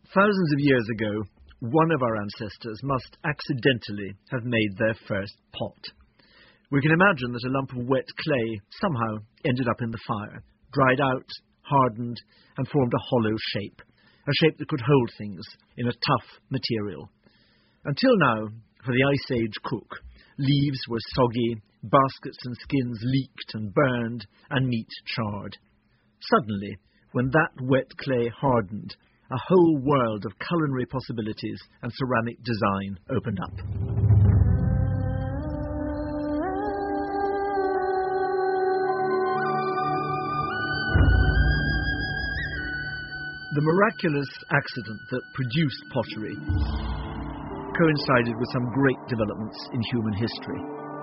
Thousands of years ago, one of our ancestors must accidentally have made their first pot. We can imagine that a lump of wet clay somehow ended up in the fire, dried out, hardened, and formed a hollow shape, a shape that could hold things in a tough material. Until now, for the Ice Age cook, leaves were soggy, baskets and skins leaked and burned, and meat charred. Suddenly, when that wet clay hardened, a whole world of culinary possibilities and ceramic design opened up. The miraculous accident that produced pottery coincided with some great developments in human history.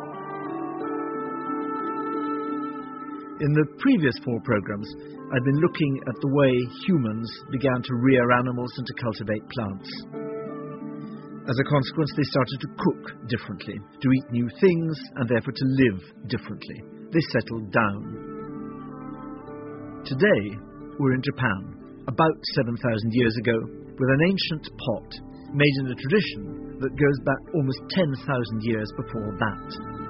In the previous 4 programs, I've been looking at the way humans began to rear animals and to cultivate plants. As a consequence, they started to cook differently, to eat new things, and therefore to live differently. They settled down. Today, we're in Japan, about 7,000 years ago, with an ancient pot made in a tradition that goes back almost 10,000 years before that.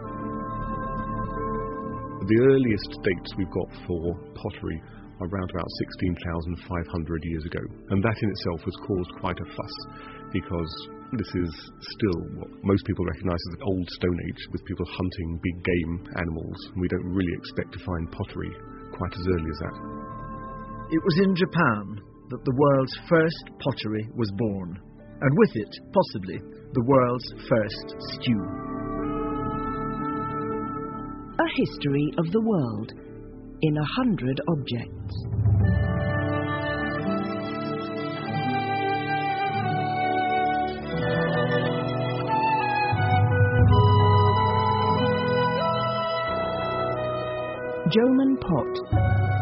The earliest dates we've got for pottery are around about 16,500 years ago, and that in itself has caused quite a fuss, because this is still what most people recognise as the old Stone Age, with people hunting big game animals, and we don't really expect to find pottery quite as early as that. It was in Japan that the world's first pottery was born, and with it, possibly, the world's first stew. A history of the world in 100 objects. Jomon pot.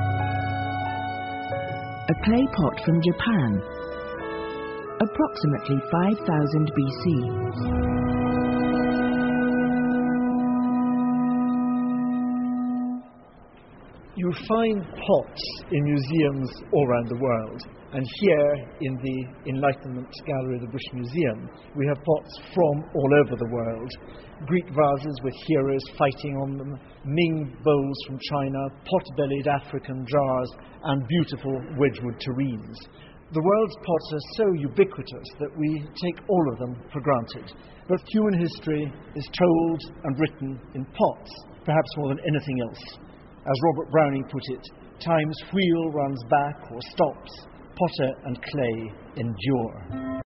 A clay pot from Japan, approximately 5000 BC. You find pots in museums all around the world, and here in the Enlightenment Gallery of the British Museum we have pots from all over the world. Greek vases with heroes fighting on them, Ming bowls from China, pot-bellied African jars, and beautiful Wedgwood tureens. The world's pots are so ubiquitous that we take all of them for granted. But human history is told and written in pots, perhaps more than anything else. As Robert Browning put it, time's wheel runs back or stops, potter and clay endure.